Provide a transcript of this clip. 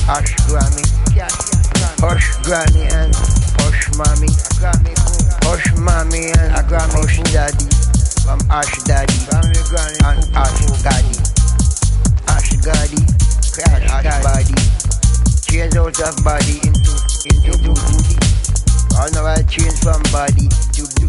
Ash Grammy, Hush Granny and Hush Mommy, Hush Mommy and Hush Daddy, from Ash Daddy and Ash Gaddy, Ash Gaddy, Ash Body, change out of body into booty. I know I change from body to booty.